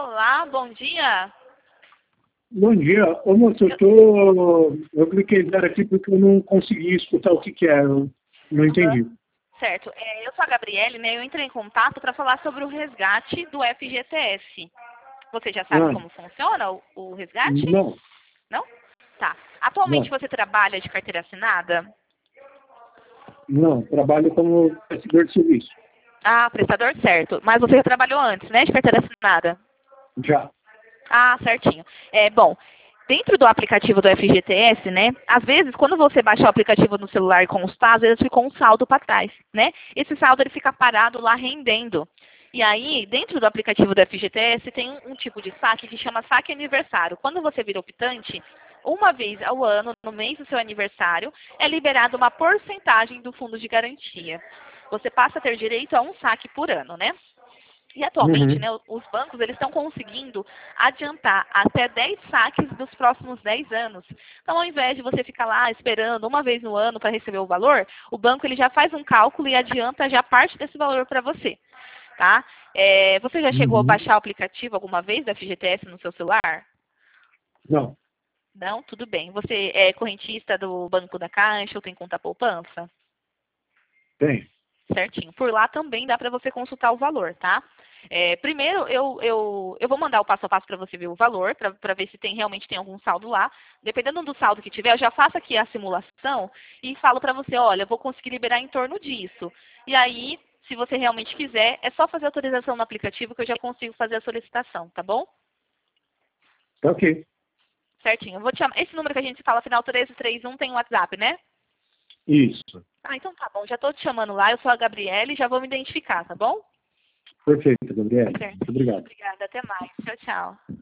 Olá, bom dia. Bom dia. Ô, moço, eu cliquei zero aqui porque eu não consegui escutar o que é. Eu não entendi. Certo. Eu sou a Gabriele, né? Eu entrei em contato para falar sobre o resgate do FGTS. Você já sabe Ah, como funciona o resgate? não, Não? Tá. Atualmente não, você trabalha de carteira assinada? não. Trabalho como prestador de serviço. Ah, prestador, certo. Mas você já trabalhou antes, né? De carteira assinada? Já. Ah, certinho. Bom, dentro do aplicativo do FGTS, né? Às vezes, quando você baixa o aplicativo no celular e consultar, às vezes ficou um saldo para trás, né? Esse saldo ele fica parado lá rendendo. E aí, dentro do aplicativo do FGTS, tem um tipo de saque que chama saque aniversário. Quando você vira optante, uma vez ao ano, no mês do seu aniversário, é liberada uma porcentagem do fundo de garantia. Você passa a ter direito a um saque por ano, né? E atualmente, Uhum. né, os bancos eles estão conseguindo adiantar até 10 saques dos próximos 10 anos. Então, ao invés de você ficar lá esperando uma vez no ano para receber o valor, o banco ele já faz um cálculo e adianta já parte desse valor para você. Tá? Você já chegou a Uhum. baixar o aplicativo alguma vez da FGTS no seu celular? Não, Não? Tudo bem. Você é correntista do Banco da Caixa ou tem conta poupança? tem. Certinho. Por lá também dá para você consultar o valor, tá? Primeiro, eu vou mandar o passo a passo para você ver o valor, para ver se realmente tem algum saldo lá. Dependendo do saldo que tiver, eu já faço aqui a simulação e falo para você, olha, eu vou conseguir liberar em torno disso. E aí, se você realmente quiser, é só fazer a autorização no aplicativo que eu já consigo fazer a solicitação, tá bom? Tá ok. Certinho. Eu vou te chamar. Esse número que a gente fala, final 1331, tem um WhatsApp, né? Isso. Ah, então tá bom. Já estou te chamando lá, eu sou a Gabriele e já vou me identificar, tá bom? Perfeito, Gabriel. Muito Certinho. obrigado. Obrigada. Até mais. Tchau, tchau.